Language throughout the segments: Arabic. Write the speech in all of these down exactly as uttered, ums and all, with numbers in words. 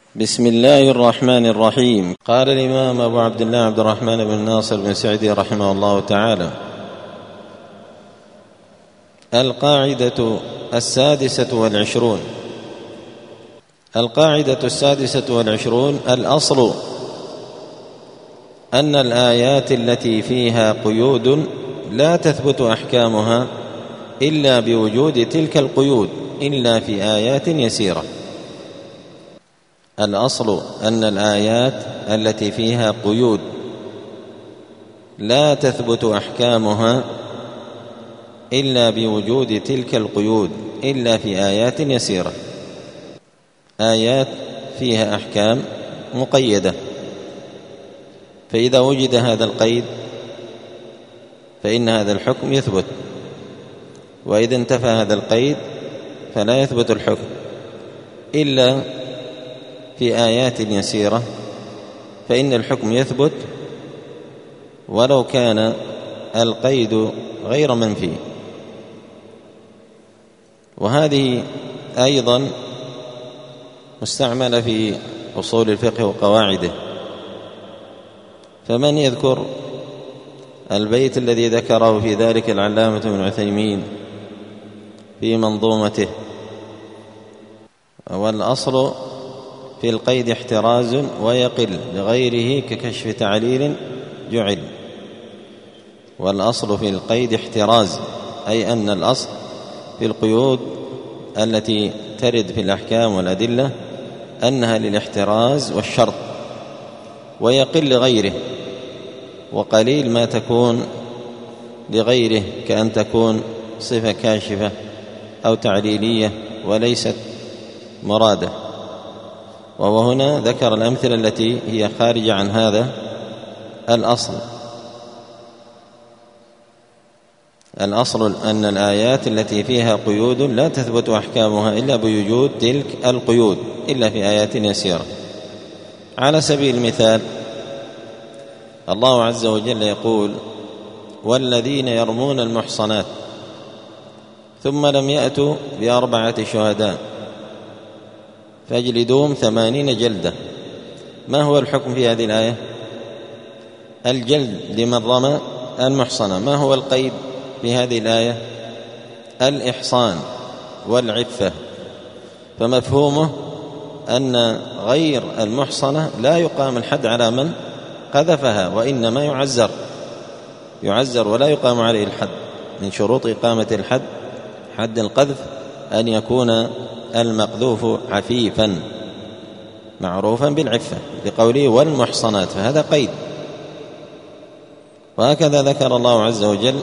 بسم الله الرحمن الرحيم. قال الإمام أبو عبد الله عبد الرحمن بن ناصر بن سعدي رحمه الله تعالى: القاعدة السادسة والعشرون القاعدة السادسة والعشرون الأصل أن الآيات التي فيها قيود لا تثبت أحكامها إلا بوجود تلك القيود إلا في آيات يسيرة. الأصل أن الآيات التي فيها قيود لا تثبت أحكامها إلا بوجود تلك القيود إلا في آيات يسيرة. آيات فيها أحكام مقيدة، فإذا وجد هذا القيد فإن هذا الحكم يثبت، وإذا انتفى هذا القيد فلا يثبت الحكم إلا في آيات يسيرة، فإن الحكم يثبت ولو كان القيد غير منفي. وهذه أيضا مستعملة في أصول الفقه وقواعده. فمن يذكر البيت الذي ذكره في ذلك العلامة ابن عثيمين في منظومته: والأصل في القيد احتراز ويقل لغيره ككشف تعليل جعل. والأصل في القيد احتراز، أي أن الأصل في القيود التي ترد في الأحكام والأدلة أنها للاحتراز والشرط، ويقل لغيره، وقليل ما تكون لغيره كأن تكون صفة كاشفة أو تعليلية وليست مرادة. وهو هنا ذكر الأمثلة التي هي خارجة عن هذا الأصل. الأصل أن الآيات التي فيها قيود لا تثبت أحكامها إلا بوجود تلك القيود إلا في آيات يسيرة. على سبيل المثال، الله عز وجل يقول: والذين يرمون المحصنات ثم لم يأتوا بأربعة شهداء فاجلدوهم ثمانين جلدة. ما هو الحكم في هذه الآية؟ الجلد لمن رمى المحصنة. ما هو القيد في هذه الآية؟ الإحصان والعفة. فمفهومه أن غير المحصنة لا يقام الحد على من قذفها، وإنما يعزر يعزر ولا يقام عليه الحد. من شروط إقامة الحد حد القذف أن يكون المقذوف عفيفا معروفا بالعفة، بقوله والمحصنات، فهذا قيد. وهكذا ذكر الله عز وجل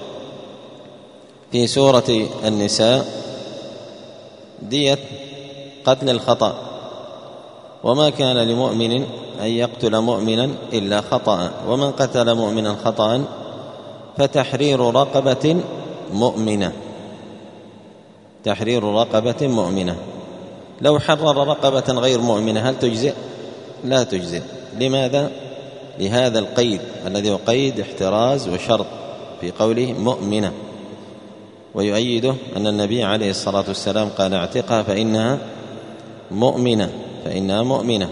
في سورة النساء دية قتل الخطأ: وما كان لمؤمن أن يقتل مؤمنا إلا خطأ، ومن قتل مؤمنا خطأ فتحرير رقبة مؤمنة تحرير رقبة مؤمنة. لو حرر رقبة غير مؤمنة هل تجزئ؟ لا تجزئ. لماذا؟ لهذا القيد الذي هو قيد احتراز وشرط في قوله مؤمنة. ويؤيده أن النبي عليه الصلاة والسلام قال: اعتقها فإنها مؤمنة فإنها مؤمنة.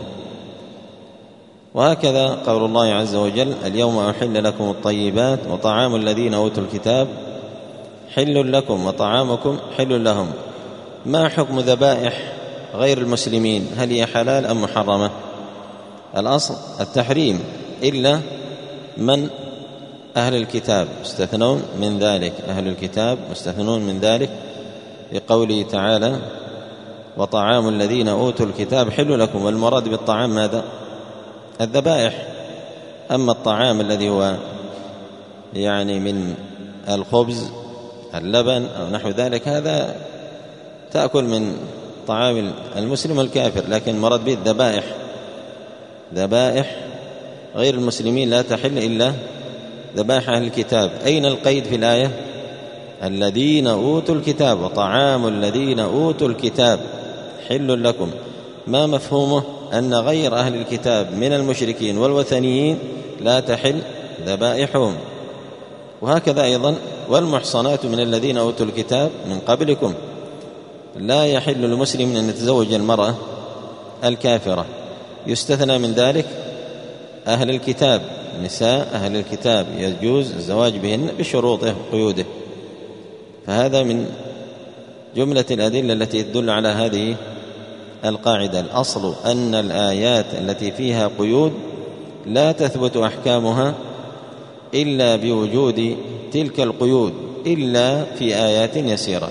وهكذا قول الله عز وجل: اليوم أحل لكم الطيبات وطعام الذين أوتوا الكتاب حل لكم وطعامكم حل لهم. ما حكم ذبائح غير المسلمين؟ هل هي حلال أم محرمة؟ الأصل التحريم، إلا من أهل الكتاب مستثنون من ذلك. أهل الكتاب مستثنون من ذلك بقوله تعالى: وطعام الذين أوتوا الكتاب حل لكم. والمراد بالطعام ماذا؟ الذبائح. أما الطعام الذي هو يعني من الخبز اللبن أو نحو ذلك هذا تأكل من طعام المسلم والكافر، لكن مراد به الذبائح. ذبائح غير المسلمين لا تحل إلا ذبائح أهل الكتاب. أين القيد في الآية؟ الذين أوتوا الكتاب وطعام الذين أوتوا الكتاب حل لكم. ما مفهومه؟ أن غير أهل الكتاب من المشركين والوثنيين لا تحل ذبائحهم. وهكذا أيضا والمحصنات من الذين أوتوا الكتاب من قبلكم لا يحل للمسلم أن يتزوج المرأة الكافرة. يستثنى من ذلك أهل الكتاب، نساء أهل الكتاب يجوز الزواج بهن بشروطه وقيوده. فهذا من جملة الأدلة التي تدل على هذه القاعدة. الأصل أن الآيات التي فيها قيود لا تثبت أحكامها إلا بوجود تلك القيود، إلا في آيات يسيرة،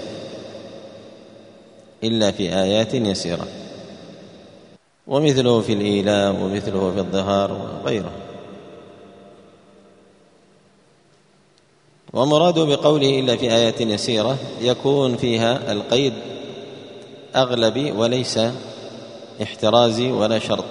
إلا في آيات يسيرة، ومثله في الإيلاء ومثله في الظهار وغيره. ومراد بقوله إلا في آيات يسيرة يكون فيها القيد أغلبي وليس احترازي ولا شرط.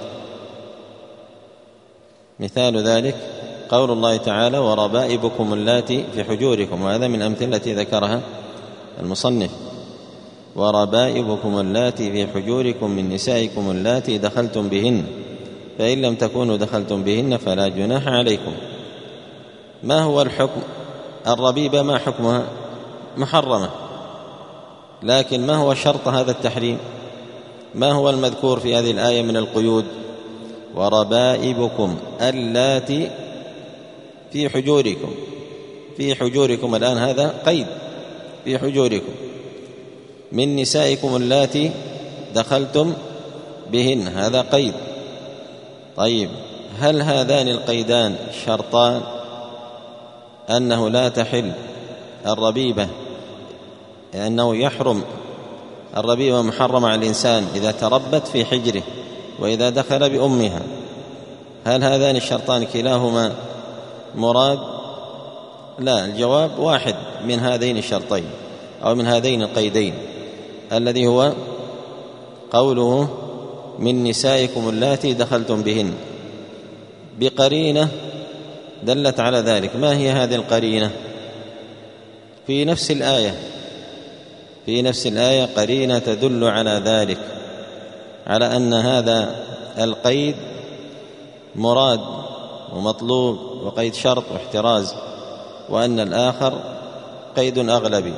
مثال ذلك قول الله تعالى وربائبكم اللاتي في حجوركم، وهذا من الأمثلة التي ذكرها المصنف. وربائبكم اللاتي في حجوركم من نسائكم اللاتي دخلتم بهن فإن لم تكونوا دخلتم بهن فلا جناح عليكم. ما هو الحكم؟ الربيبة ما حكمها؟ محرمة، لكن ما هو شرط هذا التحريم؟ ما هو المذكور في هذه الآية من القيود؟ وربائبكم اللاتي في حجوركم. في حجوركم الآن هذا قيد، في حجوركم. من نسائكم اللاتي دخلتم بهن هذا قيد. طيب، هل هذان القيدان شرطان أنه لا تحل الربيبة، أنه يحرم الربيبة محرمة على الإنسان إذا تربت في حجره وإذا دخل بأمها؟ هل هذان الشرطان كلاهما مراد؟ لا، الجواب واحد من هذين الشرطين أو من هذين القيدين، الذي هو قوله من نسائكم اللاتي دخلتم بهن، بقرينة دلت على ذلك. ما هي هذه القرينة؟ في نفس الآية، في نفس الآية قرينة تدل على ذلك، على أن هذا القيد مراد ومطلوب وقيد شرط واحتراز، وأن الآخر قيد أغلبي،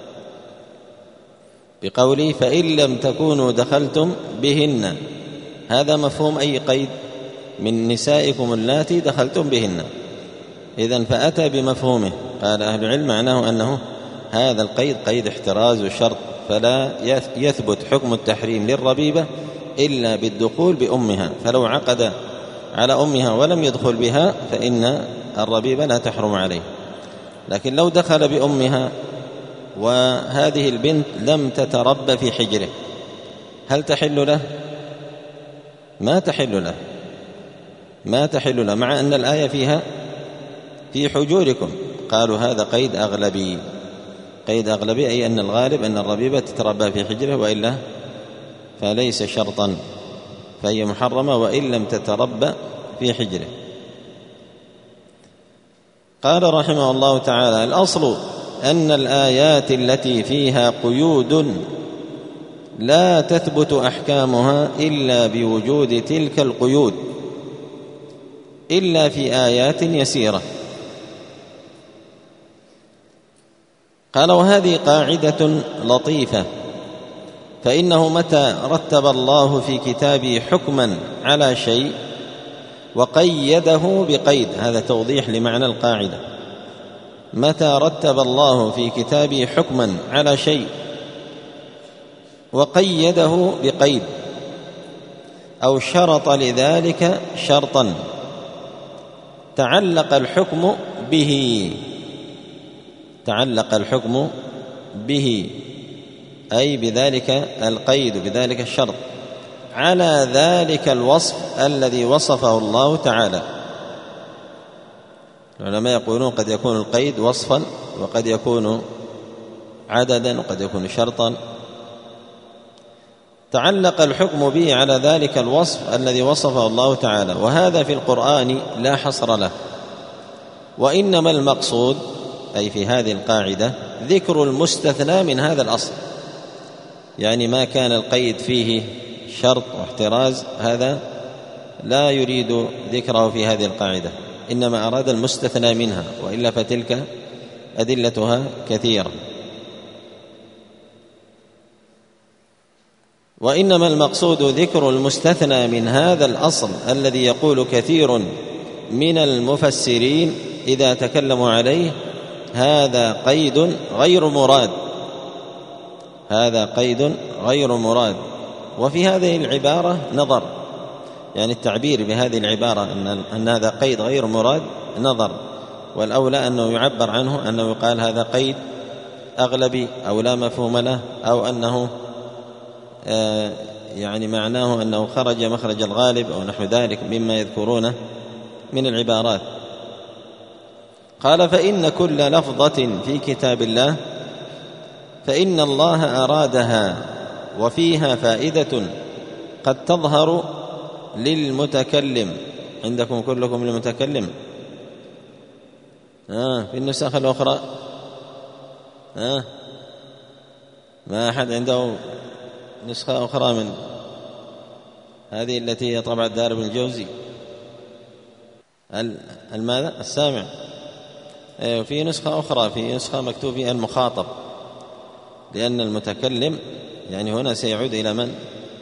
بقوله فإن لم تكونوا دخلتم بهن. هذا مفهوم أي قيد؟ من نسائكم اللاتي دخلتم بهن. إذن فأتى بمفهومه. قال أهل العلم معناه أنه هذا القيد قيد احتراز وشرط، فلا يثبت حكم التحريم للربيبة إلا بالدخول بأمها، فلو عقد على أمها ولم يدخل بها فإن الربيبة لا تحرم عليه. لكن لو دخل بأمها وهذه البنت لم تتربى في حجره، هل تحل له؟ ما تحل له، ما تحل له، مع أن الآية فيها في حجوركم. قالوا هذا قيد أغلبي، قيد أغلبي أي أن الغالب أن الربيبة تتربى في حجره، وإلا فليس شرطا، فهي محرمة وإن لم تتربى في حجره. قال رحمه الله تعالى الأصل أن الآيات التي فيها قيود لا تثبت أحكامها إلا بوجود تلك القيود، إلا في آيات يسيرة. قال وهذه قاعدة لطيفة، فإنه متى رتب الله في كتابه حكما على شيء وقيده بقيد، هذا توضيح لمعنى القاعدة، متى رتب الله في كتابه حكما على شيء وقيده بقيد أو شرط لذلك شرطا تعلق الحكم به، تعلق الحكم به أي بذلك القيد بذلك الشرط على ذلك الوصف الذي وصفه الله تعالى. العلماء يقولون قد يكون القيد وصفا وقد يكون عددا وقد يكون شرطا. تعلق الحكم به على ذلك الوصف الذي وصفه الله تعالى، وهذا في القرآن لا حصر له، وإنما المقصود أي في هذه القاعدة ذكر المستثنى من هذا الأصل، يعني ما كان القيد فيه شرط واحتراز هذا لا يريد ذكره في هذه القاعدة، إنما أراد المستثنى منها، وإلا فتلك أدلتها كثيرة. وإنما المقصود ذكر المستثنى من هذا الأصل الذي يقول كثير من المفسرين إذا تكلموا عليه هذا قيد غير مراد، هذا قيد غير مراد. وفي هذه العبارة نظر، يعني التعبير بهذه العبارة أن, أن هذا قيد غير مراد نظر، والأولى أنه يعبر عنه أنه يقال هذا قيد أغلبي أو لا مفهوم له، أو أنه آه يعني معناه أنه خرج مخرج الغالب أو نحو ذلك مما يذكرونه من العبارات. قال فإن كل لفظة في كتاب الله فإن الله أرادها وفيها فائدة قد تظهر للمتكلم. عندكم كلكم للمتكلم آه في النسخ الأخرى آه ما أحد عنده نسخة أخرى من هذه التي هي طبعة دار ابن الجوزي؟ الماذا؟ السامع. أيوة في نسخة أخرى، في نسخة مكتوب فيها المخاطب، لأن المتكلم يعني هنا سيعود إلى من؟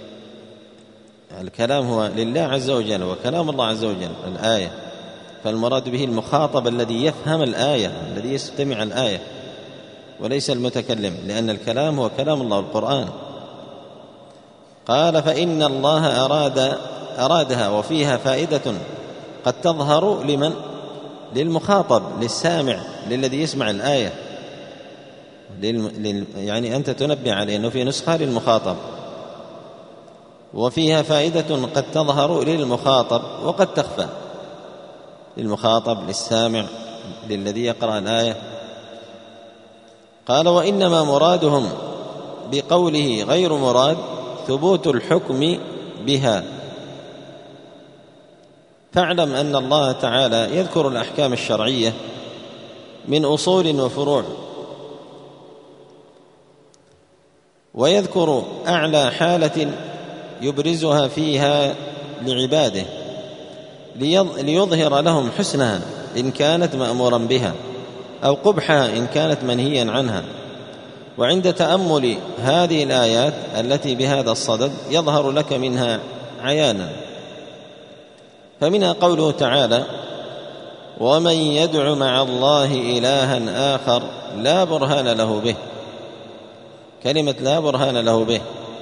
الكلام هو لله عز وجل وكلام الله عز وجل الآية، فالمراد به المخاطب الذي يفهم الآية، الذي يستمع الآية، وليس المتكلم، لأن الكلام هو كلام الله القرآن. قال فإن الله أراد أرادها وفيها فائدة قد تظهر لمن؟ للمخاطب، للسامع، للذي يسمع الآية، لل... يعني أنت تنبه عليه أنه في نسخة للمخاطب، وفيها فائدة قد تظهر للمخاطب وقد تخفى، للمخاطب، للسامع، للذي يقرأ الآية. قال وإنما مرادهم بقوله غير مراد ثبوت الحكم بها. فاعلم أن الله تعالى يذكر الأحكام الشرعية من أصول وفروع، ويذكر أعلى حالة يبرزها فيها لعباده ليظهر لهم حسنها إن كانت مأمورا بها، أو قبحها إن كانت منهيا عنها. وعند تأمل هذه الآيات التي بهذا الصدد يظهر لك منها عيانا. فمنها قوله تعالى ومن يدع مع الله إلها آخر لا برهان له به. كلمة لا برهان له به،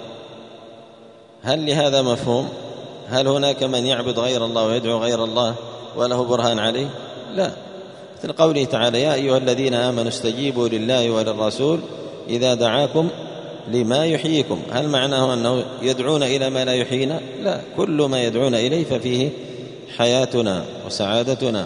هل لهذا مفهوم؟ هل هناك من يعبد غير الله ويدعو غير الله وله برهان عليه؟ لا. مثل قوله تعالى يا أيها الذين آمنوا استجيبوا لله وللرسول إذا دعاكم لما يحييكم. هل معناه أنه يدعون إلى ما لا يحيينا؟ لا، كل ما يدعون إليه ففيه حياتنا وسعادتنا.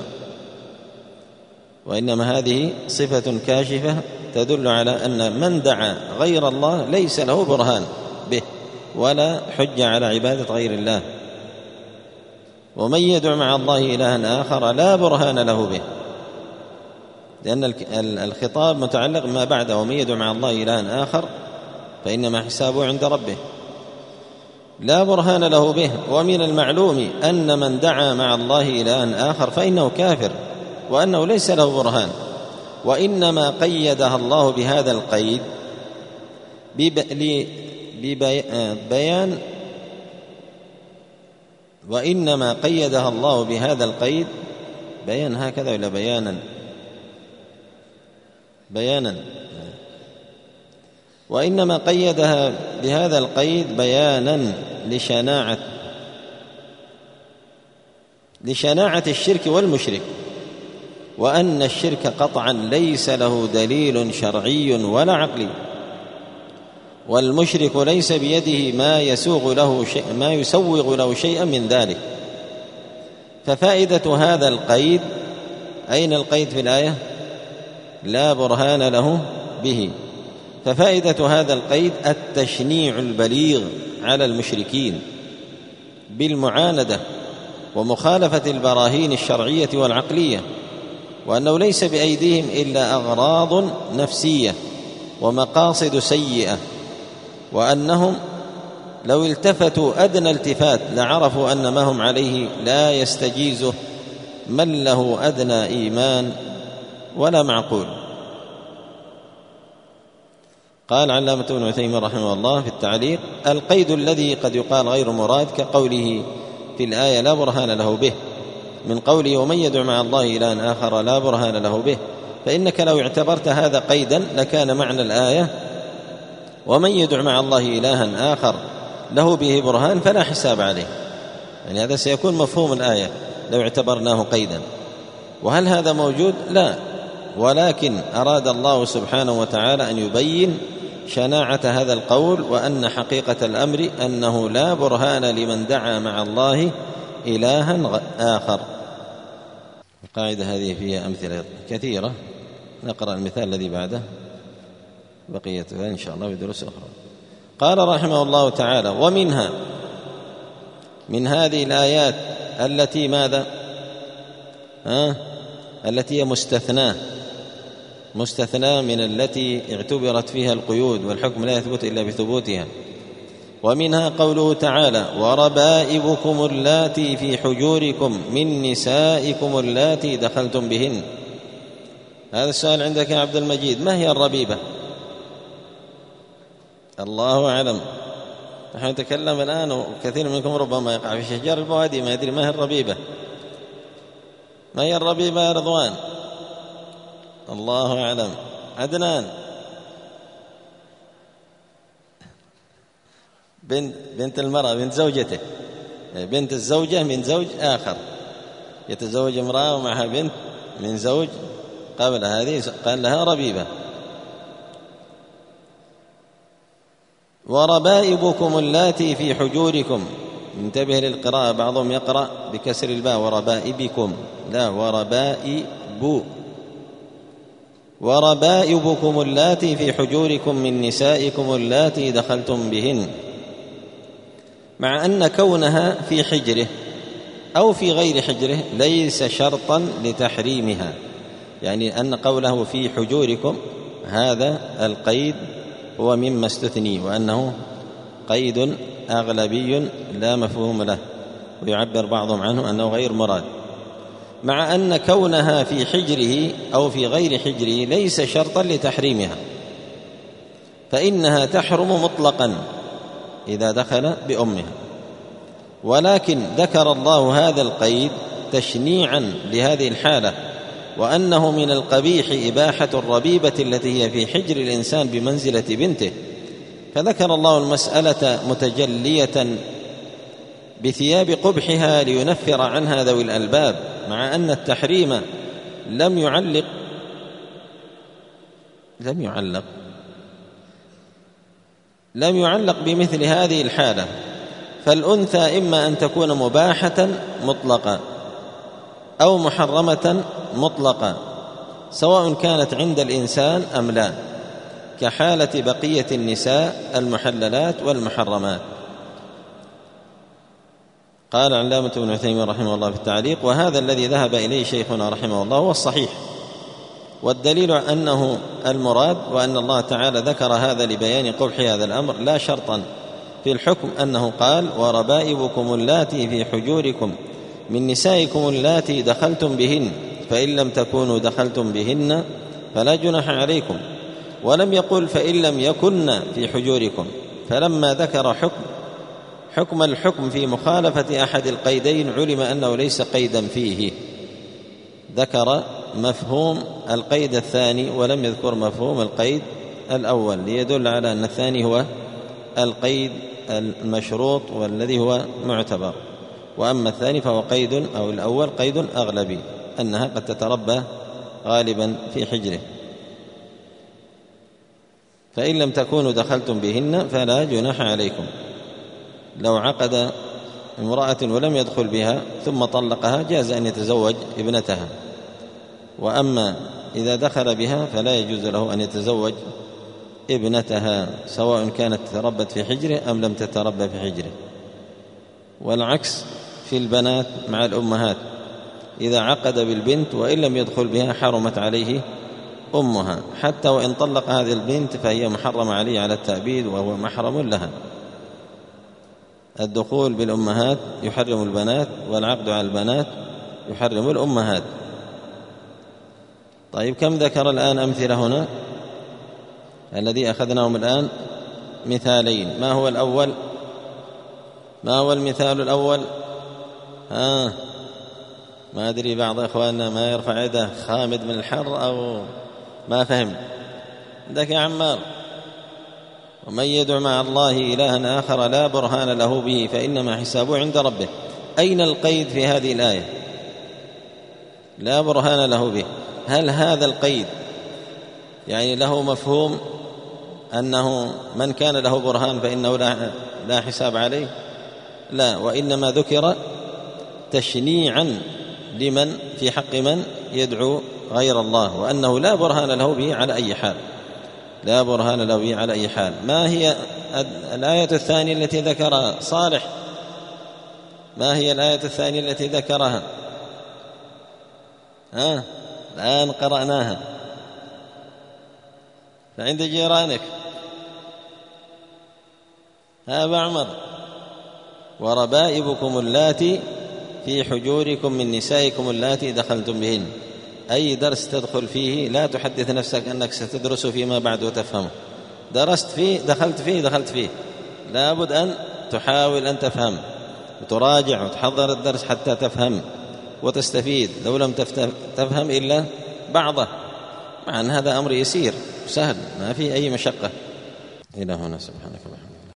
وإنما هذه صفة كاشفة تدل على أن من دعا غير الله ليس له برهان به ولا حجة على عبادة غير الله. ومن يدع مع الله إلها آخر لا برهان له به، لأن الخطاب متعلق ما بعده ومن يدع مع الله إلها آخر فإنما حسابه عند ربه. لا برهان له به. ومن المعلوم أن من دعا مع الله إلها آخر فإنه كافر وأنه ليس له برهان. وإنما قيدها الله بهذا القيد ببيان وإنما قيدها الله بهذا القيد بيان هكذا ولا بيانا بيانا وإنما قيدها بهذا القيد بيانا لشناعة لشناعة الشرك والمشرك، وأن الشرك قطعا ليس له دليل شرعي ولا عقلي، والمشرك ليس بيده ما يسوغ له شيء ما يسوغ له شيئا من ذلك. ففائدة هذا القيد، أين القيد في الآية؟ لا برهان له به. ففائدة هذا القيد التشنيع البليغ على المشركين بالمعاندة ومخالفة البراهين الشرعية والعقلية، وأنه ليس بأيديهم إلا أغراض نفسية ومقاصد سيئة، وأنهم لو التفتوا أدنى التفات لعرفوا أن ما هم عليه لا يستجيزه من له أدنى إيمان ولا معقول. قال علامة ابن عثيمين رحمه الله في التعليق: القيد الذي قد يقال غير مراد كقوله في الآية لا برهان له به، من قوله ومن يدع مع الله إلها آخر لا برهان له به، فإنك لو اعتبرت هذا قيدا لكان معنى الآية ومن يدع مع الله إلها آخر له به برهان فلا حساب عليه، يعني هذا سيكون مفهوم الآية لو اعتبرناه قيدا. وهل هذا موجود؟ لا، ولكن أراد الله سبحانه وتعالى أن يبين شناعة هذا القول، وأن حقيقة الأمر أنه لا برهان لمن دعا مع الله إلها آخر. القاعدة هذه فيها أمثلة كثيرة، نقرأ المثال الذي بعده بقيتها إن شاء الله بدروس أخرى. قال رحمه الله تعالى: ومنها، من هذه الآيات التي ماذا؟ ها؟ التي هي مستثناة مستثناة من التي اعتبرت فيها القيود، والحكم لا يثبت إلا بثبوتها. ومنها قوله تعالى: وربائبكم اللاتي في حجوركم من نسائكم اللاتي دخلتم بهن. هذا السؤال عندك يا عبد المجيد: ما هي الربيبة؟ الله أعلم. نحن نتكلم الآن وكثير منكم ربما يقع في شجار البوادي ما يدري ما هي الربيبة. ما هي الربيبة يا رضوان؟ الله أعلم. عدنان: بنت بنت المرأة، بنت زوجته، بنت الزوجة من زوج آخر، يتزوج امرأة ومعها بنت من زوج قبل هذه، قال لها ربيبة. وربائبكم اللاتي في حجوركم، انتبه للقراءة، بعضهم يقرأ بكسر الباء وربائبكم، لا، وربائب. وربائبكم اللاتي في حجوركم من نسائكم اللاتي دخلتم بهن، مع أن كونها في حجره أو في غير حجره ليس شرطا لتحريمها، يعني أن قوله في حجوركم هذا القيد هو مما استثني، وأنه قيد أغلبي لا مفهوم له، ويعبر بعضهم عنه أنه غير مراد، مع أن كونها في حجره أو في غير حجره ليس شرطا لتحريمها، فإنها تحرم مطلقا إذا دخل بأمها، ولكن ذكر الله هذا القيد تشنيعا لهذه الحالة، وأنه من القبيح إباحة الربيبة التي هي في حجر الإنسان بمنزلة بنته، فذكر الله المسألة متجلية بثياب قبحها لينفر عنها ذوي الألباب، مع أن التحريم لم يعلق لم يعلق لم يعلق بمثل هذه الحالة، فالأنثى إما أن تكون مباحة مطلقة أو محرمة مطلقة، سواء كانت عند الإنسان أم لا، كحالة بقية النساء المحللات والمحرمات. قال علامة ابن عثيمين رحمه الله في التعليق: وهذا الذي ذهب إليه شيخنا رحمه الله هو الصحيح، والدليل أنه المراد، وأن الله تعالى ذكر هذا لبيان قبح هذا الأمر لا شرطا في الحكم، أنه قال: وربائبكم اللاتي في حجوركم من نسائكم اللاتي دخلتم بهن، فإن لم تكونوا دخلتم بهن فلا جناح عليكم، ولم يقل فإن لم يكن في حجوركم، فلما ذكر حكم حكم الحكم في مخالفة أحد القيدين علم أنه ليس قيدا فيه، ذكر مفهوم القيد الثاني ولم يذكر مفهوم القيد الأول، ليدل على أن الثاني هو القيد المشروط والذي هو معتبر، وأما الثاني فهو قيد، أو الأول قيد أغلبي، أنها قد تتربى غالبا في حجره. فإن لم تكونوا دخلتم بهن فلا جناح عليكم. لو عقد امرأة ولم يدخل بها ثم طلقها جاز أن يتزوج ابنتها، وأما إذا دخل بها فلا يجوز له أن يتزوج ابنتها، سواء كانت تربت في حجره أم لم تتربى في حجره. والعكس في البنات مع الأمهات، إذا عقد بالبنت وإن لم يدخل بها حرمت عليه أمها، حتى وإن طلق هذه البنت فهي محرم عليه على التأبيد وهو محرم لها. الدخول بالأمهات يحرم البنات، والعقد على البنات يحرم الأمهات. طيب، كم ذكر الآن أمثلة هنا؟ الذي أخذناهم الآن مثالين. ما هو الأول؟ ما هو المثال الأول؟ ها ما أدري، بعض إخواننا ما يرفع يده، خامد من الحر أو ما فهم. عندك يا عمار. ومن يدعو مع الله إلها آخر لا برهان له به فإنما حسابه عند ربه. أين القيد في هذه الآية؟ لا برهان له به. هل هذا القيد يعني له مفهوم أنه من كان له برهان فإنه لا حساب عليه؟ لا، وإنما ذكر تشنيعا لمن في حق من يدعو غير الله، وأنه لا برهان له به على أي حال، لا برهان له به على أي حال. ما هي الآية الثانية التي ذكرها صالح؟ ما هي الآية الثانية التي ذكرها؟ ها الآن قرأناها فعند جيرانك. ها أبا عمر. وربائبكم اللاتي في حجوركم من نسائكم اللاتي دخلتم بهن. أي درس تدخل فيه لا تحدث نفسك أنك ستدرس فيما بعد وتفهمه. درست فيه، دخلت فيه دخلت فيه لابد أن تحاول أن تفهم وتراجع وتحضر الدرس حتى تفهم وتستفيد، لو لم تفهم إلا بعضه، مع أن هذا أمر يسير سهل ما فيه أي مشقة. إلى هنا سبحانك اللهم.